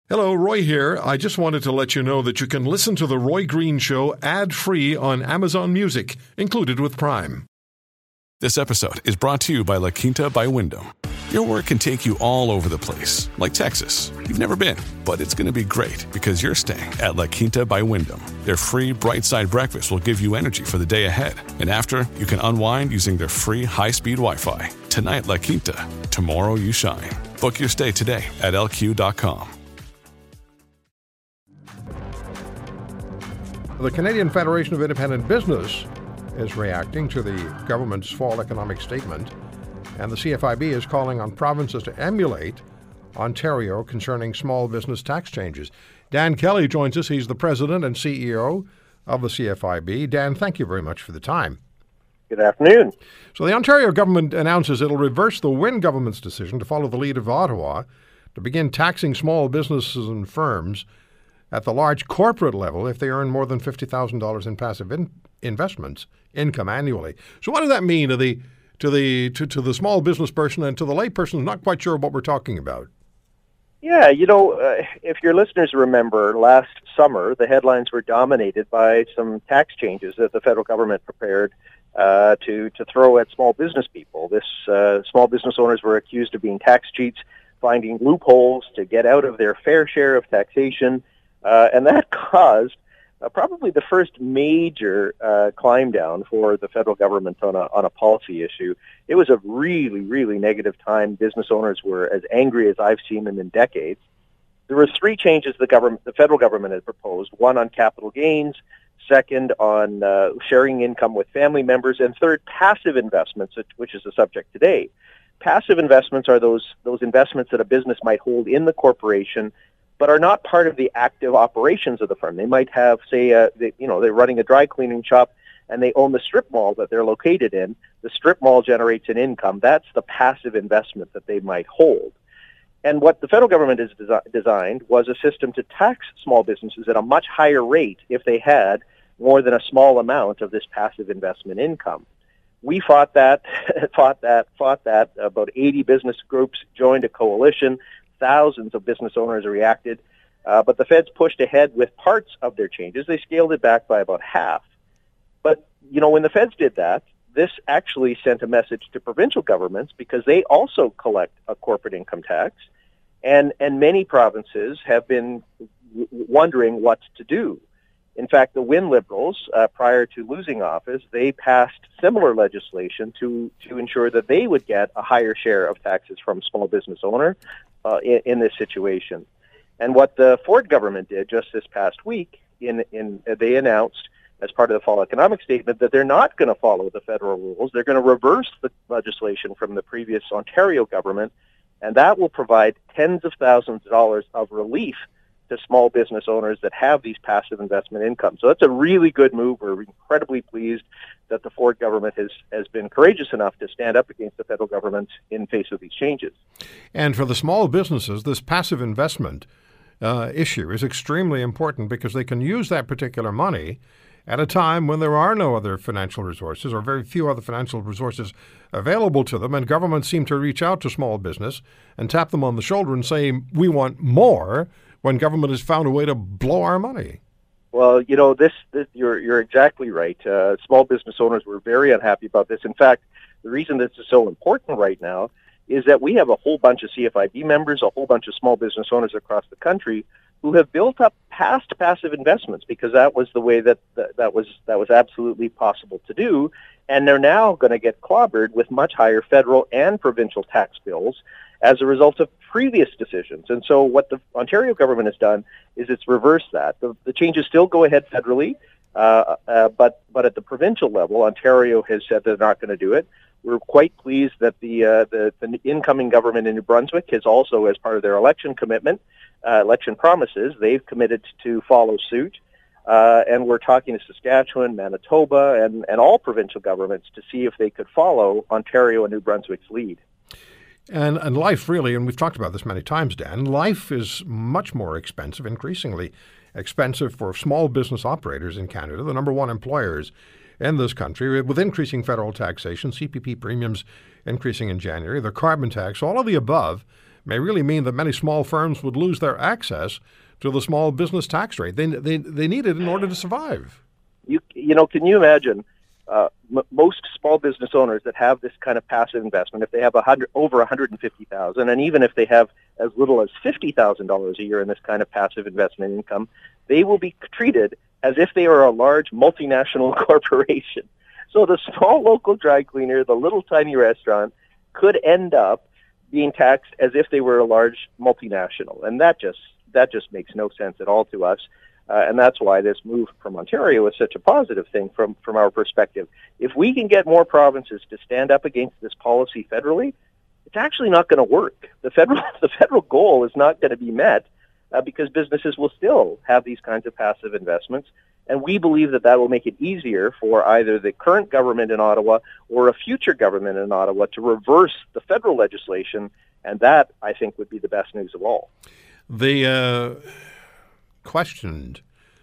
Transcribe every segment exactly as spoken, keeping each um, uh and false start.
Hello, Roy here. I just wanted to let you know that you can listen to The Roy Green Show ad-free on Amazon Music, included with Prime. This episode is brought to you by La Quinta by Wyndham. Your work can take you all over the place, like Texas. You've never been, but it's going to be great because you're staying at La Quinta by Wyndham. Their free Bright Side breakfast will give you energy for the day ahead. And after, you can unwind using their free high-speed Wi-Fi. Tonight, La Quinta. Tomorrow, you shine. Book your stay today at L Q dot com. The Canadian Federation of Independent Business is reacting to the government's fall economic statement, and the C F I B is calling on provinces to emulate Ontario concerning small business tax changes. Dan Kelly joins us. He's the president and C E O of the C F I B. Dan, thank you very much for the time. Good afternoon. So the Ontario government announces it'll reverse the Wynne government's decision to follow the lead of Ottawa to begin taxing small businesses and firms at the large corporate level if they earn more than fifty thousand dollars in passive in- investments income annually. So what does that mean to the to the to, to the small business person and to the lay person who's not quite sure what we're talking about? Yeah, you know, uh, if your listeners remember, last summer the headlines were dominated by some tax changes that the federal government prepared uh, to to throw at small business people. This uh, small business owners were accused of being tax cheats, finding loopholes to get out of their fair share of taxation. Uh, and that caused uh, probably the first major uh, climb down for the federal government on a on a policy issue. It was a really, really negative time. Business owners were as angry as I've seen them in decades. There were three changes the government, the federal government had proposed: one on capital gains, second on uh, sharing income with family members, and third, passive investments, which is the subject today. Passive investments are those those investments that a business might hold in the corporation, but are not part of the active operations of the firm. They might have, say, uh, they, you know, they're running a dry cleaning shop and they own the strip mall that they're located in. The strip mall generates an income. That's the passive investment that they might hold. And what the federal government has desi- designed was a system to tax small businesses at a much higher rate if they had more than a small amount of this passive investment income. We fought that, fought that, fought that. About eighty business groups joined a coalition. Thousands of business owners reacted, uh, but the feds pushed ahead with parts of their changes. They scaled it back by about half. But, you know, when the feds did that, this actually sent a message to provincial governments because they also collect a corporate income tax, and, and many provinces have been w- wondering what to do. In fact, the Wynne Liberals, uh, prior to losing office, they passed similar legislation to, to ensure that they would get a higher share of taxes from small business owner uh, in, in this situation. And what the Ford government did just this past week, in, in uh, they announced as part of the fall economic statement that they're not going to follow the federal rules. They're going to reverse the legislation from the previous Ontario government, and that will provide tens of thousands of dollars of relief to small business owners that have these passive investment incomes. So that's a really good move. We're incredibly pleased that the Ford government has, has been courageous enough to stand up against the federal government in face of these changes. And for the small businesses, this passive investment uh, issue is extremely important because they can use that particular money at a time when there are no other financial resources or very few other financial resources available to them, and governments seem to reach out to small business and tap them on the shoulder and say, we want more, when government has found a way to blow our money. Well, you know, this, this you're you're exactly right. Uh, small business owners were very unhappy about this. In fact, the reason this is so important right now is that we have a whole bunch of C F I B members, a whole bunch of small business owners across the country who have built up past passive investments because that was the way that that, that was that was absolutely possible to do, and they're now going to get clobbered with much higher federal and provincial tax bills as a result of previous decisions. And so what the Ontario government has done is it's reversed that. The, the changes still go ahead federally, uh, uh, but but at the provincial level, Ontario has said they're not going to do it. We're quite pleased that the, uh, the the incoming government in New Brunswick has also, as part of their election commitment, uh, election promises, they've committed to follow suit. Uh, and we're talking to Saskatchewan, Manitoba, and, and all provincial governments to see if they could follow Ontario and New Brunswick's lead. And and life really, and we've talked about this many times, Dan, life is much more expensive, increasingly expensive for small business operators in Canada, the number one employers in this country, with increasing federal taxation, C P P premiums increasing in January, the carbon tax, all of the above may really mean that many small firms would lose their access to the small business tax rate. They they they need it in order to survive. You you know, can you imagine uh, m- most small business owners that have this kind of passive investment, if they have a hundred over one hundred fifty thousand, and even if they have as little as fifty thousand dollars a year in this kind of passive investment income, they will be treated as if they are a large multinational corporation. So the small local dry cleaner, the little tiny restaurant, could end up being taxed as if they were a large multinational, and that just that just makes no sense at all to us. Uh, and that's why this move from Ontario is such a positive thing from, from our perspective. If we can get more provinces to stand up against this policy federally, it's actually not going to work. The federal the federal goal is not going to be met uh, because businesses will still have these kinds of passive investments. And we believe that that will make it easier for either the current government in Ottawa or a future government in Ottawa to reverse the federal legislation. And that, I think, would be the best news of all. The uh, questioned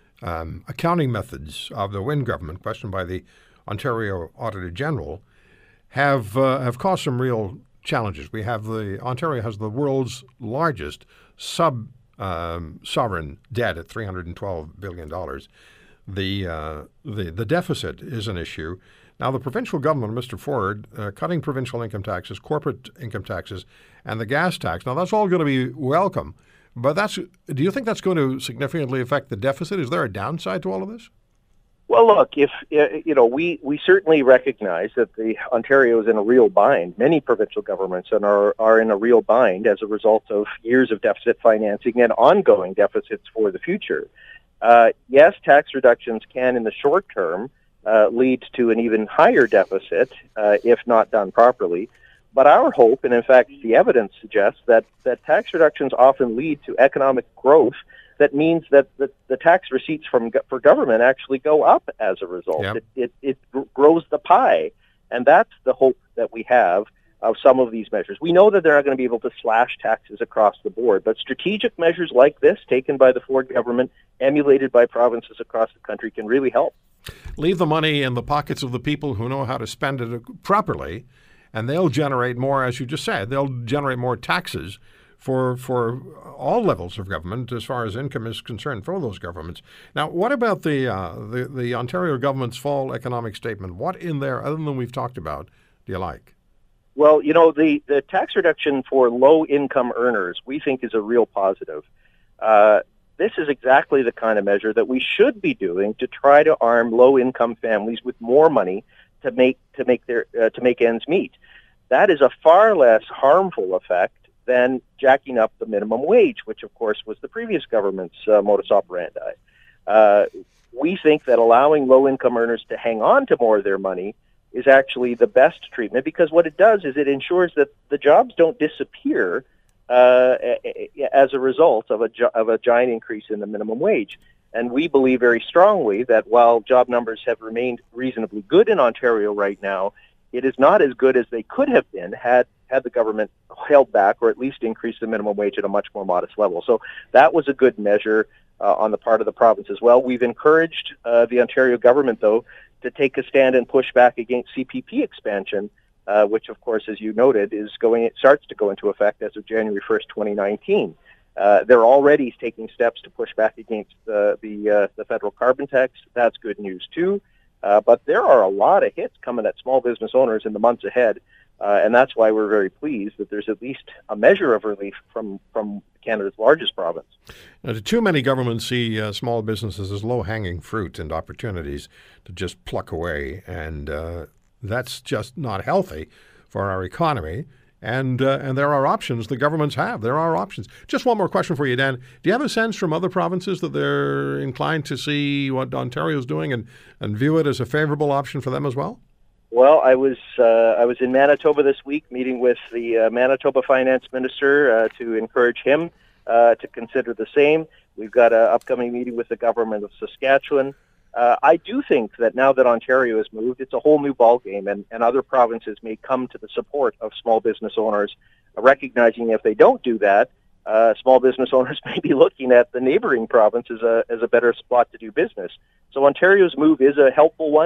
um, accounting methods of the Wynne government, questioned by the Ontario Auditor General, have uh, have caused some real challenges. We have the Ontario has the world's largest sub um, sovereign debt at three hundred twelve billion dollars. The uh, the the deficit is an issue. Now, the provincial government, Mister Ford, uh, cutting provincial income taxes, corporate income taxes, and the gas tax. Now, that's all going to be welcome. But that's. Do you think that's going to significantly affect the deficit? Is there a downside to all of this? Well, look, if you know, we, we certainly recognize that the Ontario is in a real bind. Many provincial governments are are in a real bind as a result of years of deficit financing and ongoing deficits for the future. Uh, yes, tax reductions can, in the short term, uh, lead to an even higher deficit uh, if not done properly. But our hope, and in fact the evidence suggests, that, that tax reductions often lead to economic growth. That means that the, the tax receipts from for government actually go up as a result. Yep. It, it, it grows the pie. And that's the hope that we have of some of these measures. We know that they're not going to be able to slash taxes across the board, but strategic measures like this, taken by the Ford government, emulated by provinces across the country, can really help. Leave the money in the pockets of the people who know how to spend it properly, and they'll generate more, as you just said, they'll generate more taxes for for all levels of government as far as income is concerned for those governments. Now, what about the uh, the, the Ontario government's fall economic statement? What in there, other than we've talked about, do you like? Well, you know, the, the tax reduction for low-income earners, we think, is a real positive. Uh, this is exactly the kind of measure that we should be doing to try to arm low-income families with more money to make to make their uh, to make ends meet. That is a far less harmful effect than jacking up the minimum wage, which, of course, was the previous government's uh, modus operandi. Uh, we think that allowing low-income earners to hang on to more of their money is actually the best treatment, because what it does is it ensures that the jobs don't disappear uh, as a result of a, of a giant increase in the minimum wage. And we believe very strongly that while job numbers have remained reasonably good in Ontario right now, it is not as good as they could have been had, had the government held back or at least increased the minimum wage at a much more modest level. So that was a good measure uh, on the part of the province as well. We've encouraged uh, the Ontario government, though, to take a stand and push back against C P P expansion, uh, which, of course, as you noted, is going. It starts to go into effect as of January first, twenty nineteen. Uh, they're already taking steps to push back against the the, uh, the federal carbon tax. That's good news too. Uh, but there are a lot of hits coming at small business owners in the months ahead, uh, and that's why we're very pleased that there's at least a measure of relief from from Canada's largest province. Now, too many governments see uh, small businesses as low-hanging fruit and opportunities to just pluck away, and uh, that's just not healthy for our economy. And uh, and there are options the governments have. There are options. Just one more question for you, Dan. Do you have a sense from other provinces that they're inclined to see what Ontario's doing and, and view it as a favorable option for them as well? Well, I was uh, I was in Manitoba this week meeting with the uh, Manitoba Finance Minister uh, to encourage him uh, to consider the same. We've got an upcoming meeting with the government of Saskatchewan. Uh, I do think that now that Ontario has moved, it's a whole new ballgame, and, and other provinces may come to the support of small business owners, uh, recognizing if they don't do that, uh, small business owners may be looking at the neighboring province as a, as a better spot to do business. So Ontario's move is a helpful one,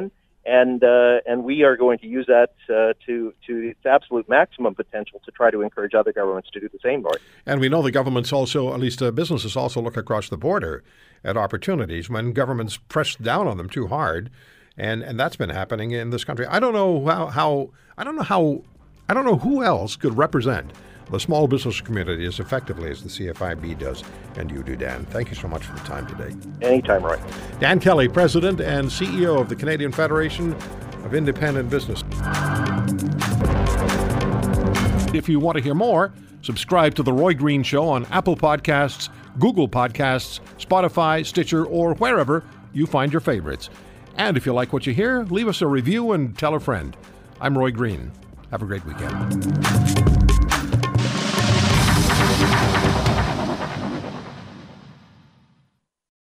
And uh, and we are going to use that uh, to to its absolute maximum potential to try to encourage other governments to do the same, Roy. And we know the governments also, at least uh, businesses also look across the border at opportunities when governments press down on them too hard, and, and that's been happening in this country. I don't know how, how I don't know how I don't know who else could represent the small business community as effectively as the C F I B does, and you do, Dan. Thank you so much for the time today. Anytime, Roy. Dan Kelly, President and C E O of the Canadian Federation of Independent Business. If you want to hear more, subscribe to The Roy Green Show on Apple Podcasts, Google Podcasts, Spotify, Stitcher, or wherever you find your favorites. And if you like what you hear, leave us a review and tell a friend. I'm Roy Green. Have a great weekend.